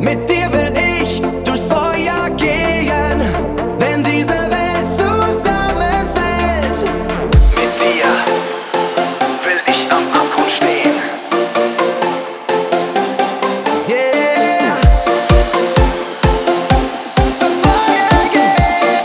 Mit dir will ich durchs Feuer gehen, wenn diese Welt zusammenfällt. Mit dir will ich am Abgrund stehen. Yeah. Durchs Feuer gehen.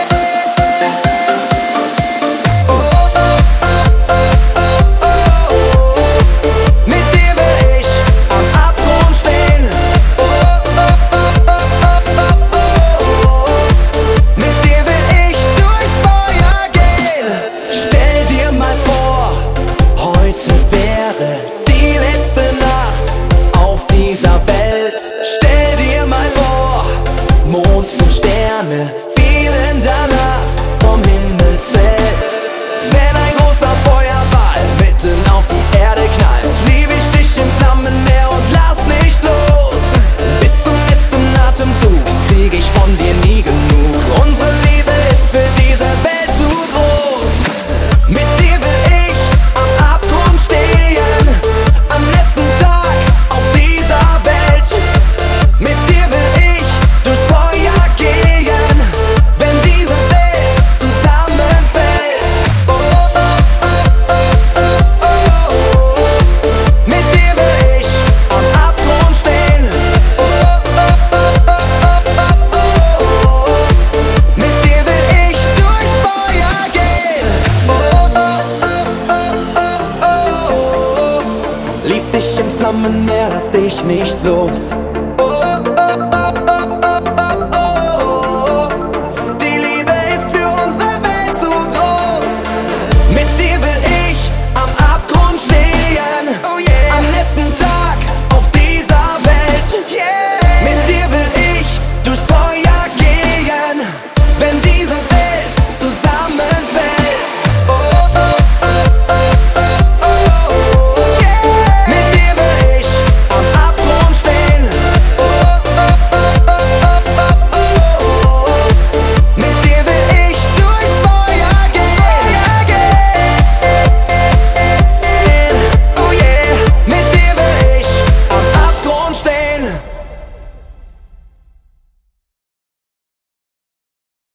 Oh, oh, oh, oh, oh, oh. Mit dir will ich am Abgrund stehen. Oh, oh, oh, oh, oh, oh, oh. Mit dir will ich durchs Feuer gehen. Stell dir mal vor, heute wäre die letzte Nacht auf dieser Welt. Stell dir mal vor, Mond und Sterne fielen danach vom Himmelsfeld. Wenn ein großer Feuerball mitten auf die Erde knallt, lieb ich dich im Flammenmeer und lass nicht los. Bis zum letzten Atemzug krieg ich von dir nie genug. Unsere Liebe ist für diese Welt zu groß. Mit dir will ich am Abgrund stehen, am letzten Tag auf dieser Welt. Mit dir will ich durchs Feuer gehen, wenn diese Welt zusammenfällt. Oh, oh, oh, oh, oh, oh, oh. Mit dir will ich am Abgrund stehen. Oh, oh, oh, oh, oh, oh, oh. Mit dir will ich durchs Feuer gehen. Oh, oh, oh, oh, oh, oh. Lieb dich im Flammenmeer, lass dich nicht los.